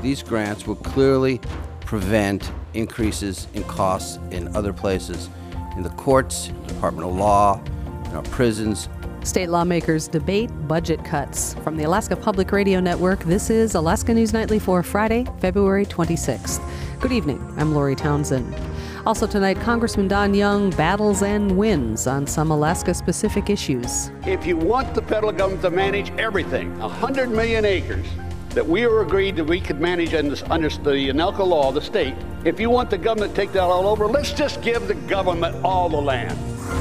These grants will clearly prevent increases in costs in other places, in the courts, Department of Law, in our prisons. State lawmakers debate budget cuts. From the Alaska Public Radio Network, this is Alaska News Nightly for Friday, February 26th. Good evening. I'm Lori Townsend. Also tonight, Congressman Don Young battles and wins on some Alaska-specific issues. If you want the federal government to manage everything, 100 million acres that we are agreed that we could manage under the Anelka law, the state, if you want the government to take that all over, let's just give the government all the land.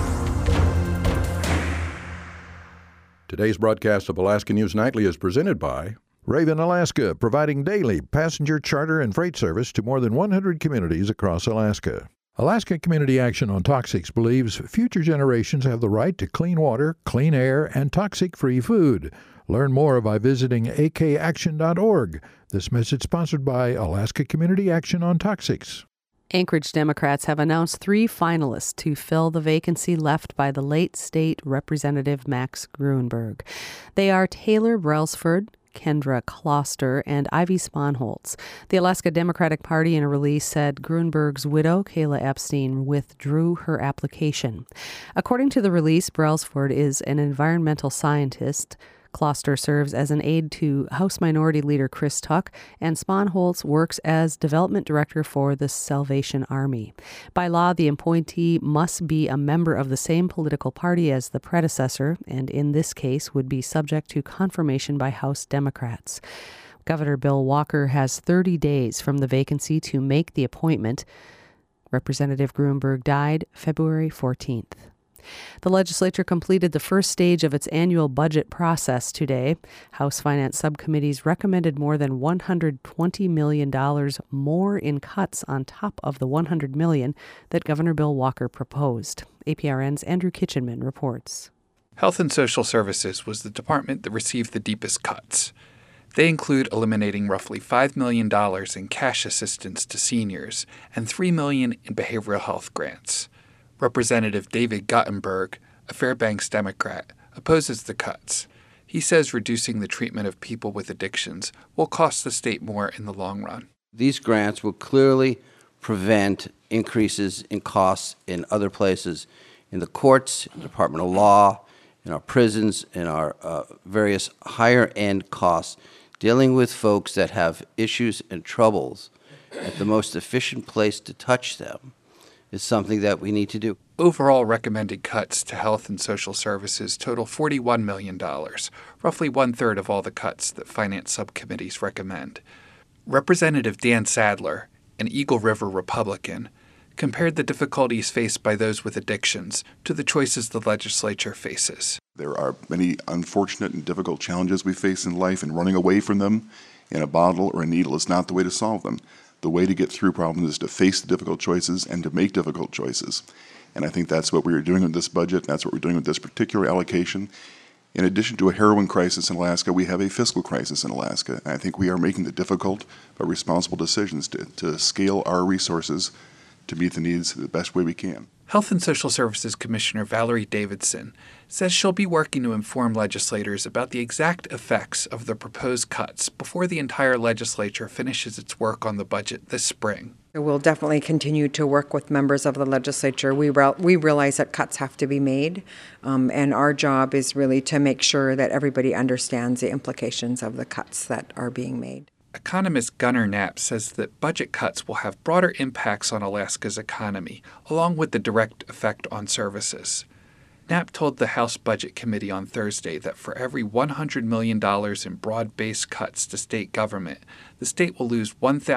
Today's broadcast of Alaska News Nightly is presented by Raven Alaska, providing daily passenger charter and freight service to more than 100 communities across Alaska. Alaska Community Action on Toxics believes future generations have the right to clean water, clean air, and toxic-free food. Learn more by visiting akaction.org. This message sponsored by Alaska Community Action on Toxics. Anchorage Democrats have announced 3 finalists to fill the vacancy left by the late state representative Max Gruenberg. They are Taylor Brailsford, Kendra Kloster, and Ivy Sponholz. The Alaska Democratic Party in a release said Gruenberg's widow, Kayla Epstein, withdrew her application. According to the release, Brailsford is an environmental scientist. Kloster serves as an aide to House Minority Leader Chris Tuck, and Sponholz works as development director for the Salvation Army. By law, the appointee must be a member of the same political party as the predecessor, and in this case would be subject to confirmation by House Democrats. Governor Bill Walker has 30 days from the vacancy to make the appointment. Representative Gruenberg died February 14th. The legislature completed the first stage of its annual budget process today. House Finance subcommittees recommended more than $120 million more in cuts on top of the $100 million that Governor Bill Walker proposed. APRN's Andrew Kitchenman reports. Health and Social Services was the department that received the deepest cuts. They include eliminating roughly $5 million in cash assistance to seniors and $3 million in behavioral health grants. Representative David Guttenberg, a Fairbanks Democrat, opposes the cuts. He says reducing the treatment of people with addictions will cost the state more in the long run. These grants will clearly prevent increases in costs in other places, in the courts, in the Department of Law, in our prisons, in our various higher-end costs, dealing with folks that have issues and troubles. At the most efficient place to touch them is something that we need to do. Overall recommended cuts to health and social services total $41 million, roughly one-third of all the cuts that finance subcommittees recommend. Representative Dan Sadler, an Eagle River Republican, compared the difficulties faced by those with addictions to the choices the legislature faces. There are many unfortunate and difficult challenges we face in life, and running away from them in a bottle or a needle is not the way to solve them. The way to get through problems is to face the difficult choices and to make difficult choices. And I think that's what we are doing with this budget. That's what we're doing with this particular allocation. In addition to a heroin crisis in Alaska, we have a fiscal crisis in Alaska. And I think we are making the difficult but responsible decisions to scale our resources to meet the needs the best way we can. Health and Social Services Commissioner Valerie Davidson says she'll be working to inform legislators about the exact effects of the proposed cuts before the entire legislature finishes its work on the budget this spring. We'll definitely continue to work with members of the legislature. We realize that cuts have to be made, and our job is really to make sure that everybody understands the implications of the cuts that are being made. Economist Gunnar Knapp says that budget cuts will have broader impacts on Alaska's economy, along with the direct effect on services. Knapp told the House Budget Committee on Thursday that for every $100 million in broad-based cuts to state government, the state will lose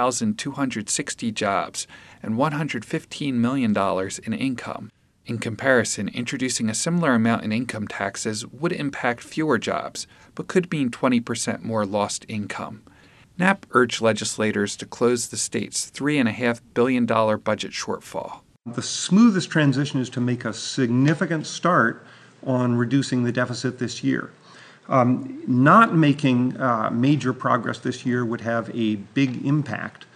1,260 jobs and $115 million in income. In comparison, introducing a similar amount in income taxes would impact fewer jobs, but could mean 20% more lost income. Knapp urged legislators to close the state's $3.5 billion budget shortfall. The smoothest transition is to make a significant start on reducing the deficit this year. Not making major progress this year would have a big impact.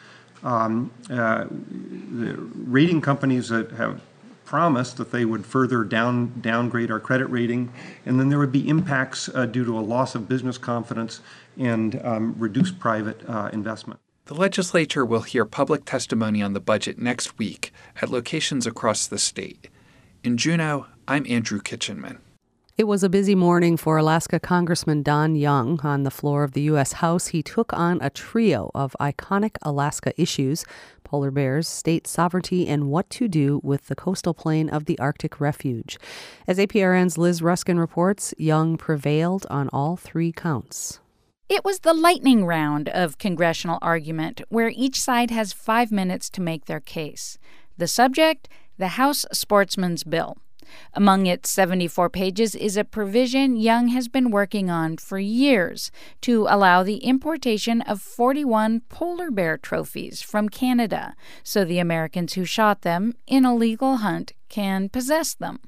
The rating companies that have promised that they would further downgrade our credit rating, and then there would be impacts due to a loss of business confidence and reduced private investment. The legislature will hear public testimony on the budget next week at locations across the state. In Juneau, I'm Andrew Kitchenman. It was a busy morning for Alaska Congressman Don Young. On the floor of the U.S. House, he took on a trio of iconic Alaska issues: polar bears, state sovereignty, and what to do with the coastal plain of the Arctic Refuge. As APRN's Liz Ruskin reports, Young prevailed on all three counts. It was the lightning round of congressional argument, where each side has 5 minutes to make their case. The subject? The House Sportsman's Bill. Among its 74 pages is a provision Young has been working on for years to allow the importation of 41 polar bear trophies from Canada so the Americans who shot them in a legal hunt can possess them.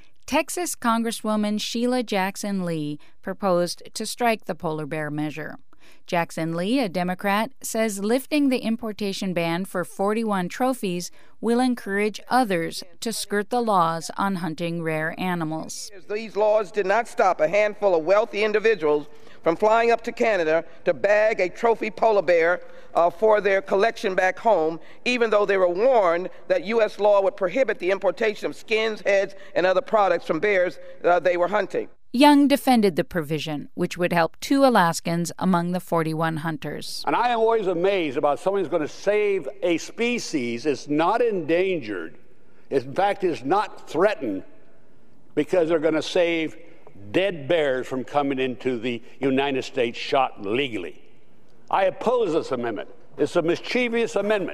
Texas Congresswoman Sheila Jackson Lee proposed to strike the polar bear measure. Jackson Lee, a Democrat, says lifting the importation ban for 41 trophies will encourage others to skirt the laws on hunting rare animals. These laws did not stop a handful of wealthy individuals from flying up to Canada to bag a trophy polar bear for their collection back home, even though they were warned that U.S. law would prohibit the importation of skins, heads, and other products from bears they were hunting. Young defended the provision, which would help 2 Alaskans among the 41 hunters. And I am always amazed about someone who's going to save a species. It's not endangered. In fact, it's not threatened because they're going to save dead bears from coming into the United States shot legally. I oppose this amendment. It's a mischievous amendment.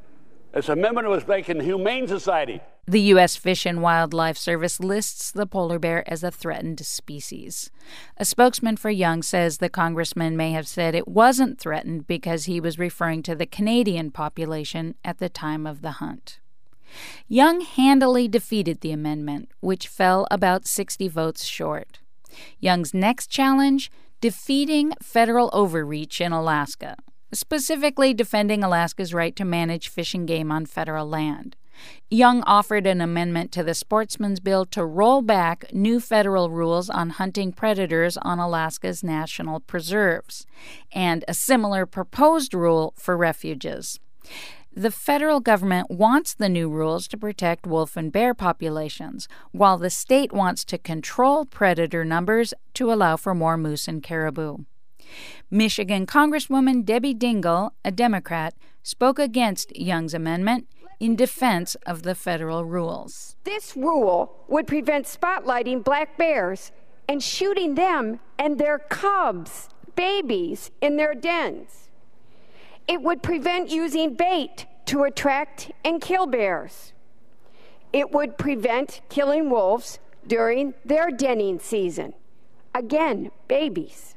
This amendment was making the Humane Society. The U.S. Fish and Wildlife Service lists the polar bear as a threatened species. A spokesman for Young says the congressman may have said it wasn't threatened because he was referring to the Canadian population at the time of the hunt. Young handily defeated the amendment, which fell about 60 votes short. Young's next challenge? Defeating federal overreach in Alaska, specifically defending Alaska's right to manage fish and game on federal land. Young offered an amendment to the Sportsman's Bill to roll back new federal rules on hunting predators on Alaska's national preserves, and a similar proposed rule for refuges. The federal government wants the new rules to protect wolf and bear populations, while the state wants to control predator numbers to allow for more moose and caribou. Michigan Congresswoman Debbie Dingell, a Democrat, spoke against Young's amendment in defense of the federal rules. This rule would prevent spotlighting black bears and shooting them and their cubs, babies, in their dens. It would prevent using bait to attract and kill bears. It would prevent killing wolves during their denning season. Again, babies.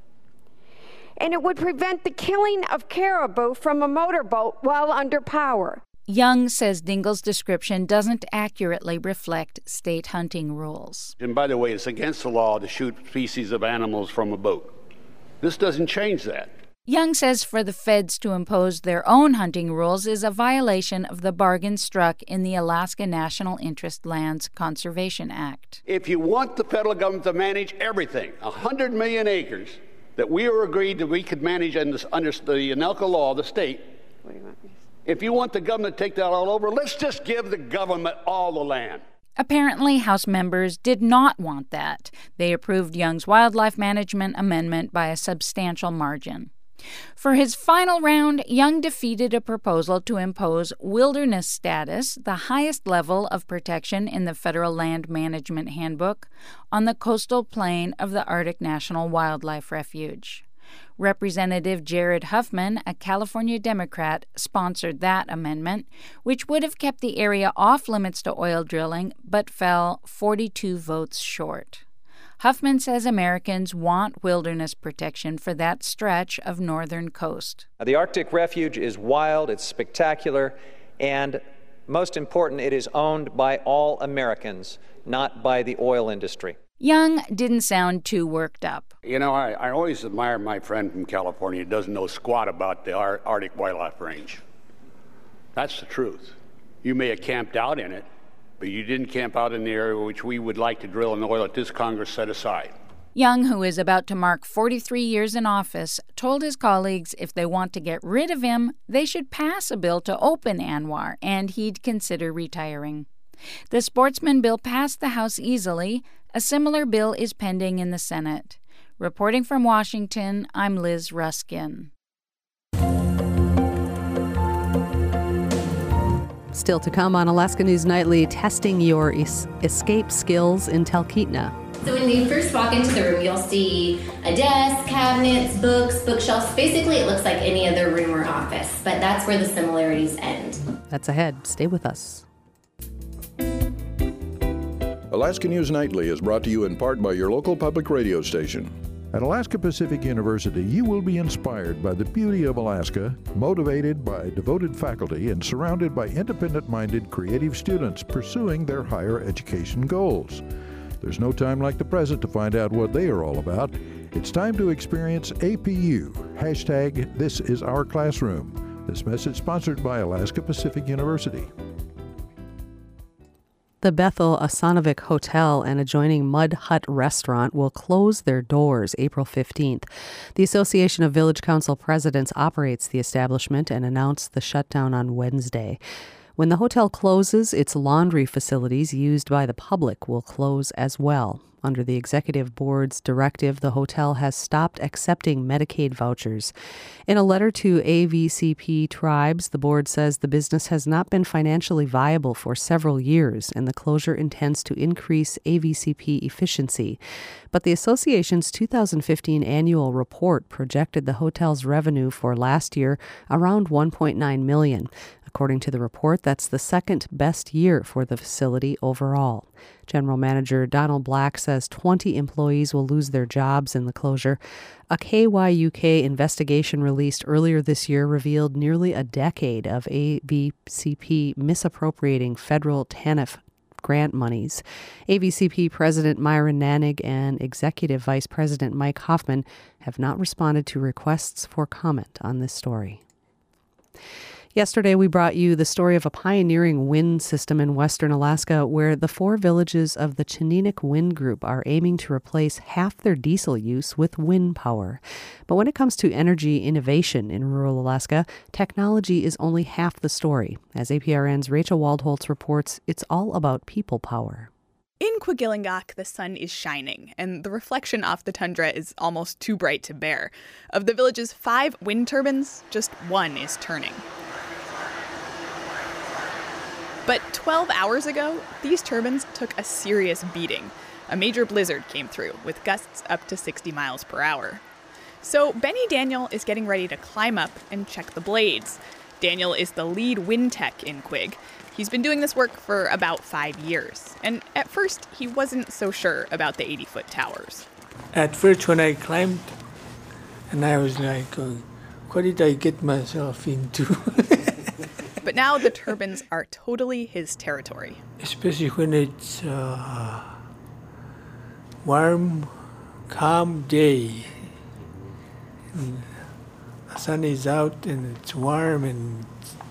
And it would prevent the killing of caribou from a motorboat while under power. Young says Dingell's description doesn't accurately reflect state hunting rules. And by the way, it's against the law to shoot species of animals from a boat. This doesn't change that. Young says for the feds to impose their own hunting rules is a violation of the bargain struck in the Alaska National Interest Lands Conservation Act. If you want the federal government to manage everything, 100 million acres that we were agreed that we could manage under the Anelka law, the state, if you want the government to take that all over, let's just give the government all the land. Apparently, House members did not want that. They approved Young's wildlife management amendment by a substantial margin. For his final round, Young defeated a proposal to impose wilderness status, the highest level of protection in the Federal Land Management Handbook, on the coastal plain of the Arctic National Wildlife Refuge. Representative Jared Huffman, a California Democrat, sponsored that amendment, which would have kept the area off limits to oil drilling, but fell 42 votes short. Huffman says Americans want wilderness protection for that stretch of northern coast. The Arctic Refuge is wild, it's spectacular, and most important, it is owned by all Americans, not by the oil industry. Young didn't sound too worked up. You know, I always admire my friend from California who doesn't know squat about the Arctic Wildlife Range. That's the truth. You may have camped out in it, but you didn't camp out in the area which we would like to drill in oil that this Congress set aside. Young, who is about to mark 43 years in office, told his colleagues if they want to get rid of him, they should pass a bill to open ANWR, and he'd consider retiring. The sportsman bill passed the House easily. A similar bill is pending in the Senate. Reporting from Washington, I'm Liz Ruskin. Still to come on Alaska News Nightly, testing your escape skills in Talkeetna. So when you first walk into the room, you'll see a desk, cabinets, books, bookshelves. Basically, it looks like any other room or office, but that's where the similarities end. That's ahead. Stay with us. Alaska News Nightly is brought to you in part by your local public radio station. At Alaska Pacific University, you will be inspired by the beauty of Alaska, motivated by devoted faculty, and surrounded by independent-minded, creative students pursuing their higher education goals. There's no time like the present to find out what they are all about. It's time to experience APU. Hashtag This Is Our Classroom. This message sponsored by Alaska Pacific University. The Bethel Asanovic Hotel and adjoining Mud Hut restaurant will close their doors April 15th. The Association of Village Council Presidents operates the establishment and announced the shutdown on Wednesday. When the hotel closes, its laundry facilities used by the public will close as well. Under the executive board's directive, the hotel has stopped accepting Medicaid vouchers. In a letter to AVCP tribes, the board says the business has not been financially viable for several years, and the closure intends to increase AVCP efficiency. But the association's 2015 annual report projected the hotel's revenue for last year around $1.9 million. According to the report, that's the second best year for the facility overall. General Manager Donald Black says 20 employees will lose their jobs in the closure. A KYUK investigation released earlier this year revealed nearly a decade of AVCP misappropriating federal TANF grant monies. AVCP President Myron Nanig and Executive Vice President Mike Hoffman have not responded to requests for comment on this story. Yesterday, we brought you the story of a pioneering wind system in western Alaska where the 4 villages of the Chininik Wind Group are aiming to replace half their diesel use with wind power. But when it comes to energy innovation in rural Alaska, technology is only half the story. As APRN's Rachel Waldholtz reports, it's all about people power. In Kwigillingok, the sun is shining, and the reflection off the tundra is almost too bright to bear. Of the village's 5 wind turbines, just 1 is turning. But 12 hours ago, these turbines took a serious beating. A major blizzard came through, with gusts up to 60 miles per hour. So Benny Daniel is getting ready to climb up and check the blades. Daniel is the lead wind tech in Quig. He's been doing this work for about 5 years. And at first, he wasn't so sure about the 80-foot towers. At first, when I climbed, and I was like, what did I get myself into? But now the turbines are totally his territory. Especially when it's warm, calm day. And the sun is out and it's warm and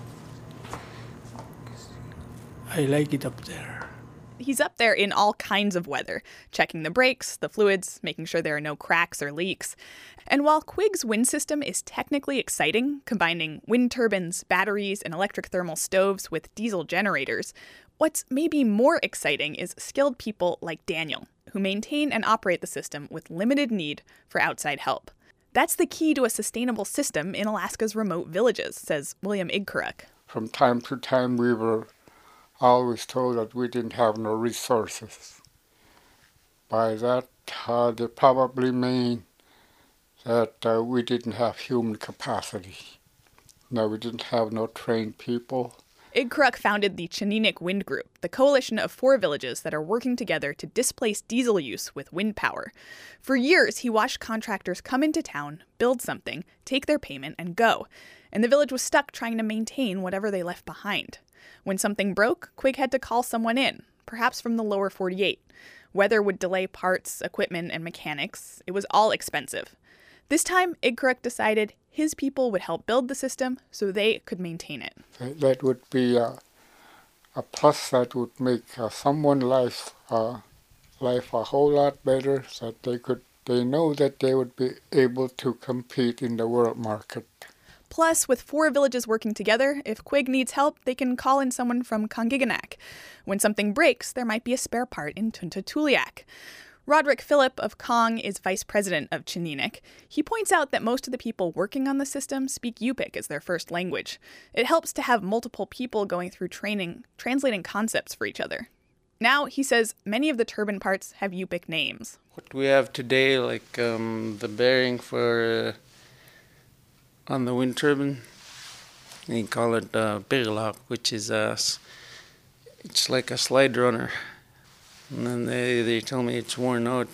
I like it up there. He's up there in all kinds of weather, checking the brakes, the fluids, making sure there are no cracks or leaks. And while Quig's wind system is technically exciting, combining wind turbines, batteries, and electric thermal stoves with diesel generators, what's maybe more exciting is skilled people like Daniel, who maintain and operate the system with limited need for outside help. That's the key to a sustainable system in Alaska's remote villages, says William Igkaruk. From time to time, we were always told that we didn't have no resources. By that, they probably mean that we didn't have human capacity. No, we didn't have no trained people. Igkaruk founded the Chininik Wind Group, the coalition of 4 villages that are working together to displace diesel use with wind power. For years, he watched contractors come into town, build something, take their payment, and go. And the village was stuck trying to maintain whatever they left behind. When something broke, Quig had to call someone in, perhaps from the lower 48. Weather would delay parts, equipment, and mechanics. It was all expensive. This time, Igkaruk decided his people would help build the system so they could maintain it. That would be a plus that would make someone's life a whole lot better, so that they could they know that they would be able to compete in the world market. Plus, with 4 villages working together, if Quig needs help, they can call in someone from Congiganak. When something breaks, there might be a spare part in Tuntatuliak. Roderick Phillip of Kong is vice president of Chininik. He points out that most of the people working on the system speak Yupik as their first language. It helps to have multiple people going through training, translating concepts for each other. Now, he says, many of the turbine parts have Yupik names. What we have today, like the bearing for on the wind turbine, they call it Birlak, which is it's like a slide runner. And then they tell me it's worn out.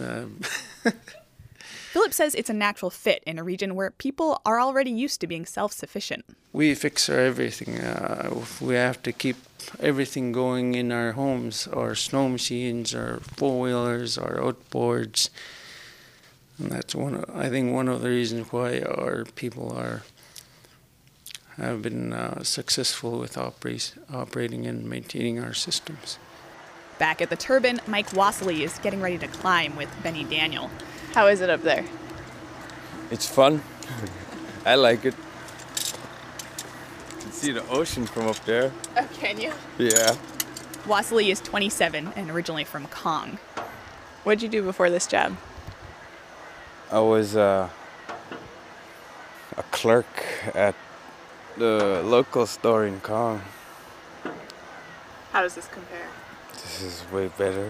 Philip says it's a natural fit in a region where people are already used to being self-sufficient. We fix our everything. We have to keep everything going in our homes, our snow machines, our four-wheelers, our outboards. And that's I think one of the reasons why our people have been successful with operating and maintaining our systems. Back at the turbine, Mike Wassily is getting ready to climb with Benny Daniel. How is it up there? It's fun. I like it. You can see the ocean from up there. Oh, can you? Yeah. Wassily is 27 and originally from Kong. What'd you do before this job? I was a clerk at the local store in Kong. How does this compare? This is way better.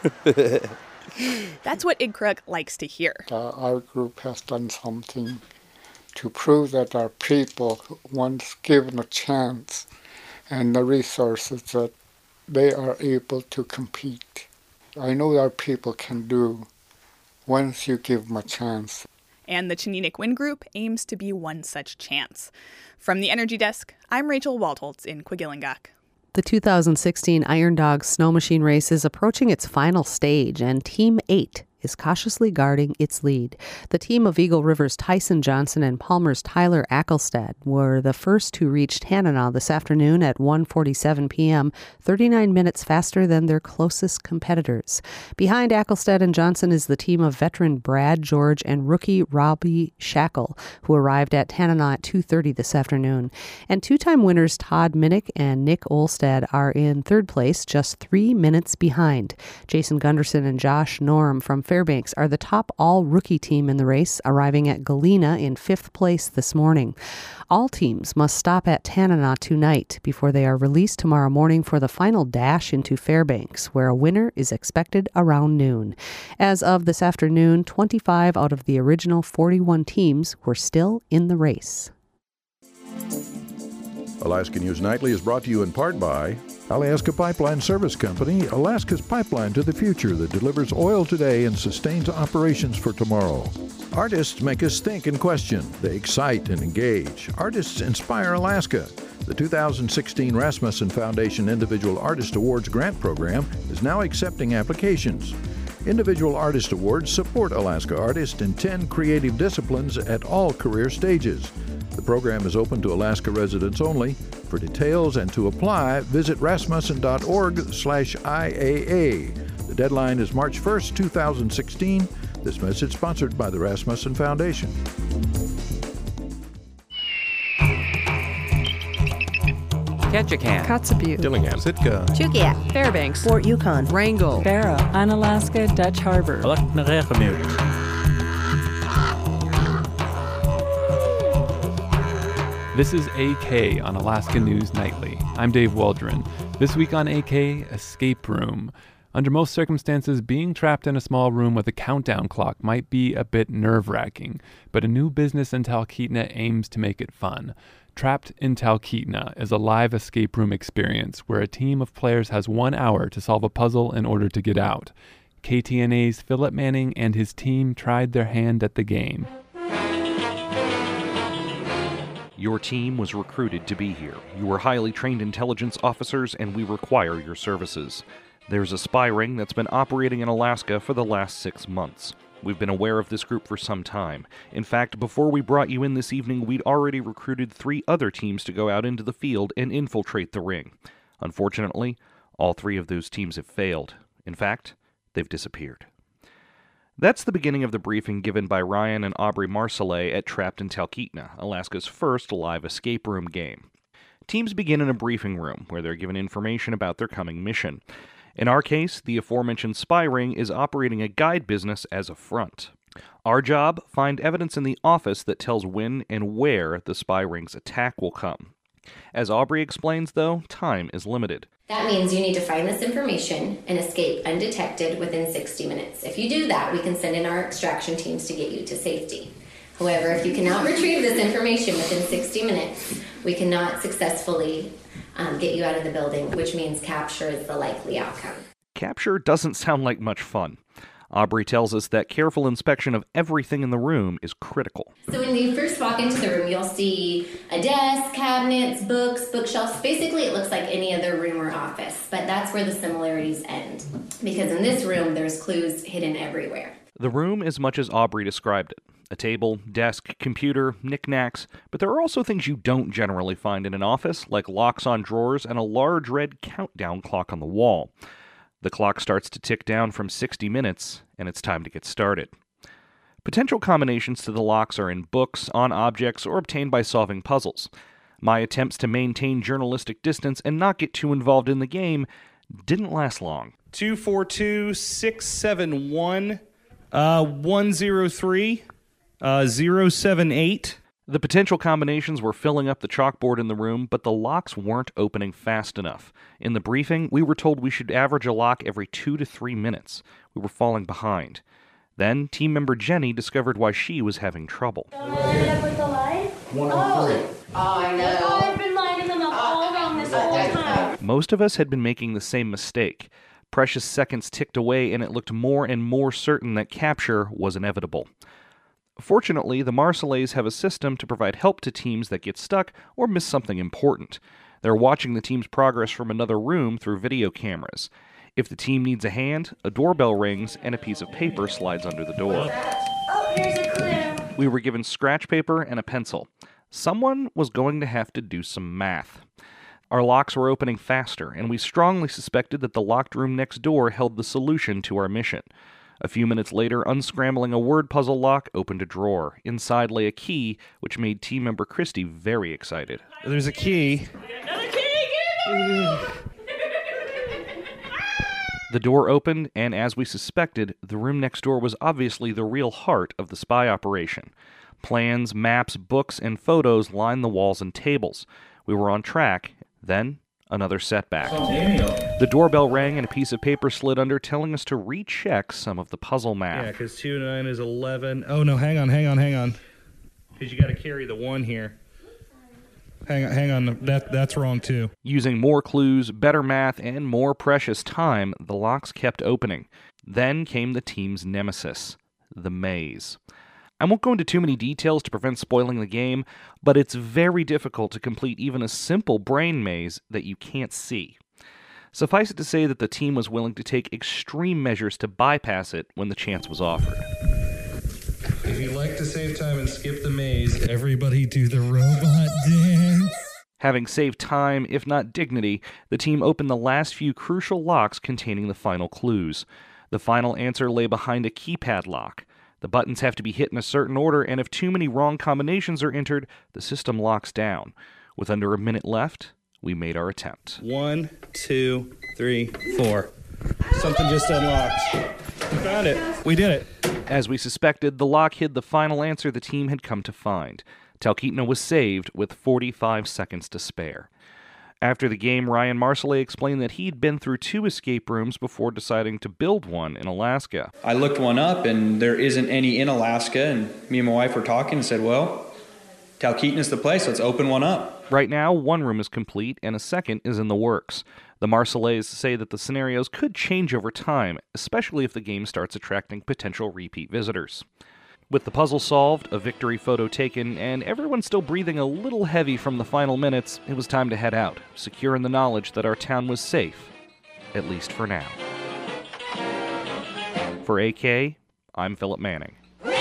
That's what Igkrug likes to hear. Our group has done something to prove that our people, once given a chance and the resources, that they are able to compete. I know our people can do once you give them a chance. And the Chininik Wind Group aims to be one such chance. From the Energy Desk, I'm Rachel Waldholtz in Quigillingak. The 2016 Iron Dog Snow Machine Race is approaching its final stage, and Team 8 is cautiously guarding its lead. The team of Eagle River's Tyson Johnson and Palmer's Tyler Ackelstad were the first to reach Tanana this afternoon at 1:47 p.m., 39 minutes faster than their closest competitors. Behind Ackelstad and Johnson is the team of veteran Brad George and rookie Robbie Shackle, who arrived at Tanana at 2:30 this afternoon. And two-time winners Todd Minnick and Nick Olstad are in third place, just 3 minutes behind. Jason Gunderson and Josh Norm from Fairbanks are the top all-rookie team in the race, arriving at Galena in 5th place this morning. All teams must stop at Tanana tonight before they are released tomorrow morning for the final dash into Fairbanks, where a winner is expected around noon. As of this afternoon, 25 out of the original 41 teams were still in the race. Alaska News Nightly is brought to you in part by Alaska Pipeline Service Company, Alaska's pipeline to the future that delivers oil today and sustains operations for tomorrow. Artists make us think and question. They excite and engage. Artists inspire Alaska. The 2016 Rasmussen Foundation Individual Artist Awards grant program is now accepting applications. Individual Artist Awards support Alaska artists in 10 creative disciplines at all career stages. The program is open to Alaska residents only. For details and to apply, visit rasmussen.org/IAA. The deadline is March 1st, 2016. This message sponsored by the Rasmussen Foundation. Ketchikan, Kotzebue, Dillingham, Sitka, Chugia, Fairbanks, Fort Yukon, Wrangell, Barrow, Unalaska, Dutch Harbor, This is AK on Alaska News Nightly. I'm Dave Waldron. This week on AK, Escape Room. Under most circumstances, being trapped in a small room with a countdown clock might be a bit nerve-wracking, but a new business in Talkeetna aims to make it fun. Trapped in Talkeetna is a live escape room experience where a team of players has 1 hour to solve a puzzle in order to get out. KTNA's Philip Manning and his team tried their hand at the game. Your team was recruited to be here. You are highly trained intelligence officers, and we require your services. There's a spy ring that's been operating in Alaska for the last 6 months. We've been aware of this group for some time. In fact, before we brought you in this evening, we'd already recruited 3 other teams to go out into the field and infiltrate the ring. Unfortunately, all 3 of those teams have failed. In fact, they've disappeared. That's the beginning of the briefing given by Ryan and Aubrey Marcellet at Trapped in Talkeetna, Alaska's first live escape room game. Teams begin in a briefing room where they're given information about their coming mission. In our case, the aforementioned spy ring is operating a guide business as a front. Our job, find evidence in the office that tells when and where the spy ring's attack will come. As Aubrey explains, though, time is limited. That means you need to find this information and escape undetected within 60 minutes. If you do that, we can send in our extraction teams to get you to safety. However, if you cannot retrieve this information within 60 minutes, we cannot successfully get you out of the building, which means capture is the likely outcome. Capture doesn't sound like much fun. Aubrey tells us that careful inspection of everything in the room is critical. So when you first walk into the room, you'll see a desk, cabinets, books, bookshelves. Basically, it looks like any other room or office, but that's where the similarities end. Because in this room, there's clues hidden everywhere. The room is much as Aubrey described it. A table, desk, computer, knickknacks, but there are also things you don't generally find in an office, like locks on drawers and a large red countdown clock on the wall. The clock starts to tick down from 60 minutes, and it's time to get started. Potential combinations to the locks are in books, on objects, or obtained by solving puzzles. My attempts to maintain journalistic distance and not get too involved in the game didn't last long. 242-671-103-078. The potential combinations were filling up the chalkboard in the room, but the locks weren't opening fast enough. In the briefing, we were told we should average a lock every 2 to 3 minutes. We were falling behind. Then, team member Jenny discovered why she was having trouble. With the line? 103. Oh, I know. I've been lining them up all wrong this whole time. Most of us had been making the same mistake. Precious seconds ticked away, and it looked more and more certain that capture was inevitable. Fortunately, the Marcellets have a system to provide help to teams that get stuck or miss something important. They're watching the team's progress from another room through video cameras. If the team needs a hand, a doorbell rings and a piece of paper slides under the door. Oh, here's a clue. We were given scratch paper and a pencil. Someone was going to have to do some math. Our locks were opening faster, and we strongly suspected that the locked room next door held the solution to our mission. A few minutes later, unscrambling a word puzzle lock opened a drawer. Inside lay a key, which made team member Christy very excited. There's a key. Another key! Get it! The door opened, and as we suspected, the room next door was obviously the real heart of the spy operation. Plans, maps, books, and photos lined the walls and tables. We were on track. Then, another setback. The doorbell rang and a piece of paper slid under, telling us to recheck some of the puzzle math. Yeah, because 2 and 9 is 11. Oh, no, hang on. Because you got to carry the 1 here. Hang on. That's wrong, too. Using more clues, better math, and more precious time, the locks kept opening. Then came the team's nemesis, the maze. I won't go into too many details to prevent spoiling the game, but it's very difficult to complete even a simple brain maze that you can't see. Suffice it to say that the team was willing to take extreme measures to bypass it when the chance was offered. If you'd like to save time and skip the maze, everybody do the robot dance. Having saved time, if not dignity, the team opened the last few crucial locks containing the final clues. The final answer lay behind a keypad lock. The buttons have to be hit in a certain order, and if too many wrong combinations are entered, the system locks down. With under a minute left, we made our attempt. 1, 2, 3, 4. Something just unlocked. We found it. We did it. As we suspected, the lock hid the final answer the team had come to find. Talkeetna was saved with 45 seconds to spare. After the game, Ryan Marcellet explained that he'd been through 2 escape rooms before deciding to build one in Alaska. I looked one up, and there isn't any in Alaska, and me and my wife were talking and said, well, Talkeetna's the place, let's open one up. Right now, 1 room is complete, and a second is in the works. The Marcellets say that the scenarios could change over time, especially if the game starts attracting potential repeat visitors. With the puzzle solved, a victory photo taken, and everyone still breathing a little heavy from the final minutes, it was time to head out, secure in the knowledge that our town was safe, at least for now. For AK, I'm Philip Manning.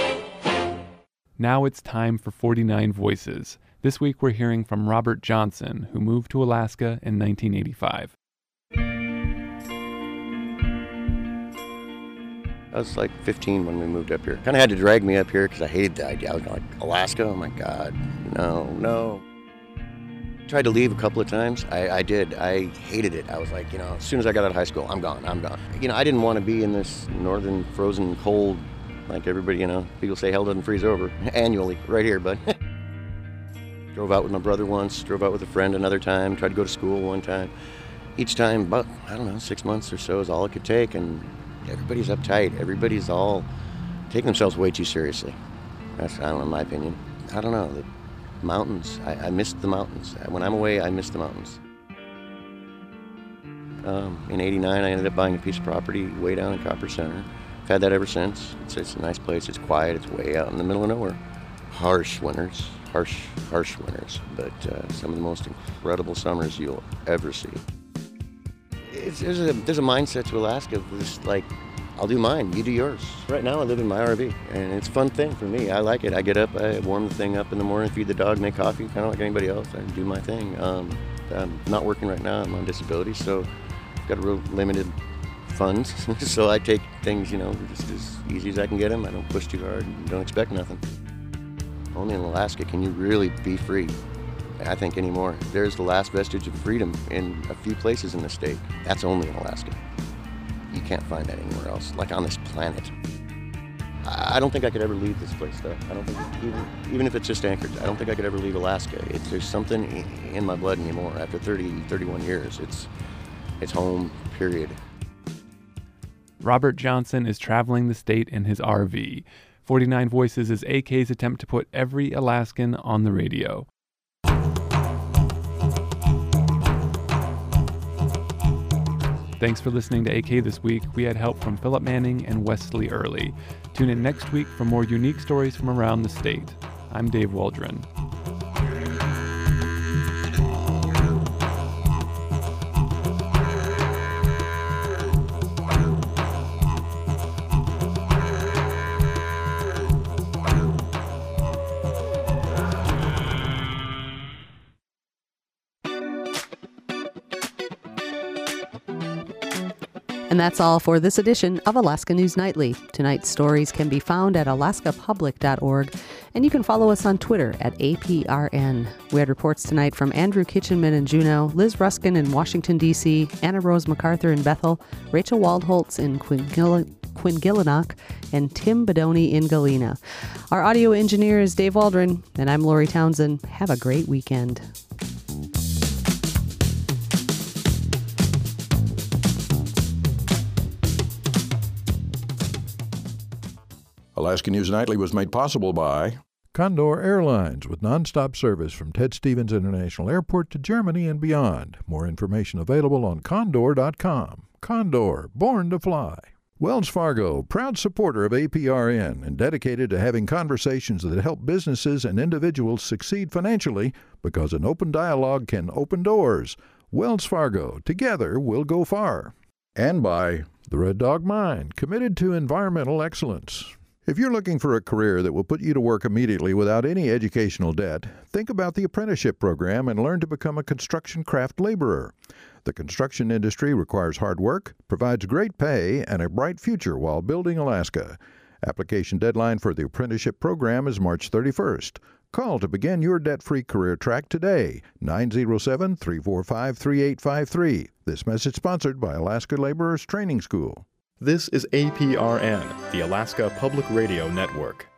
Now it's time for 49 Voices. This week we're hearing from Robert Johnson, who moved to Alaska in 1985. I was like 15 when we moved up here. Kind of had to drag me up here because I hated the idea. I was like, Alaska? Oh my God, no. Tried to leave a couple of times. I did. I hated it. I was like, as soon as I got out of high school, I'm gone. I didn't want to be in this northern frozen cold like everybody, people say hell doesn't freeze over annually right here, but drove out with my brother once, drove out with a friend another time, tried to go to school one time. Each time, about, 6 months or so is all it could take, and everybody's uptight. Everybody's all taking themselves way too seriously. That's, in my opinion. I don't know, the mountains. I miss the mountains. When I'm away, I miss the mountains. In '89, I ended up buying a piece of property way down in Copper Center. I've had that ever since. It's a nice place. It's quiet. It's way out in the middle of nowhere. Harsh winters, harsh winters, but some of the most incredible summers you'll ever see. There's a mindset to Alaska of just like, I'll do mine, you do yours. Right now I live in my RV, and it's a fun thing for me. I like it. I get up, I warm the thing up in the morning, feed the dog, make coffee, kind of like anybody else. I do my thing. I'm not working right now. I'm on disability, so I've got real limited funds. So I take things, just as easy as I can get them. I don't push too hard and don't expect nothing. Only in Alaska can you really be free, I think, anymore. There's the last vestige of freedom in a few places in the state. That's only in Alaska. You can't find that anywhere else, like on this planet. I don't think I could ever leave this place, though. I don't think, even if it's just Anchorage, I don't think I could ever leave Alaska. There's something in my blood anymore. After 31 years, it's home, period. Robert Johnson is traveling the state in his RV. 49 Voices is AK's attempt to put every Alaskan on the radio. Thanks for listening to AK This Week. We had help from Philip Manning and Wesley Early. Tune in next week for more unique stories from around the state. I'm Dave Waldron. And that's all for this edition of Alaska News Nightly. Tonight's stories can be found at alaskapublic.org, and you can follow us on Twitter at APRN. We had reports tonight from Andrew Kitchenman in Juneau, Liz Ruskin in Washington, D.C., Anna Rose MacArthur in Bethel, Rachel Waldholtz in Quingillanock, and Tim Bedoni in Galena. Our audio engineer is Dave Waldron, and I'm Lori Townsend. Have a great weekend. Alaska News Nightly was made possible by Condor Airlines, with nonstop service from Ted Stevens International Airport to Germany and beyond. More information available on condor.com. Condor, born to fly. Wells Fargo, proud supporter of APRN and dedicated to having conversations that help businesses and individuals succeed financially, because an open dialogue can open doors. Wells Fargo, together we'll go far. And by the Red Dog Mine, committed to environmental excellence. If you're looking for a career that will put you to work immediately without any educational debt, think about the apprenticeship program and learn to become a construction craft laborer. The construction industry requires hard work, provides great pay, and a bright future while building Alaska. Application deadline for the apprenticeship program is March 31st. Call to begin your debt-free career track today, 907-345-3853. This message sponsored by Alaska Laborers Training School. This is APRN, the Alaska Public Radio Network.